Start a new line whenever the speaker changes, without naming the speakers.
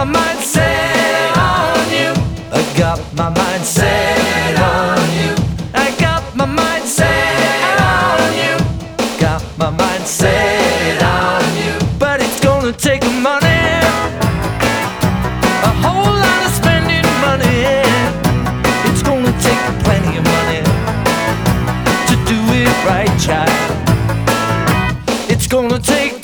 my mind set on you. I got my mind set on you. I got my mind set on you. Got my mind set on you. But it's gonna take money, a whole lot of spending money. It's gonna take plenty of money to do it right, child. It's gonna take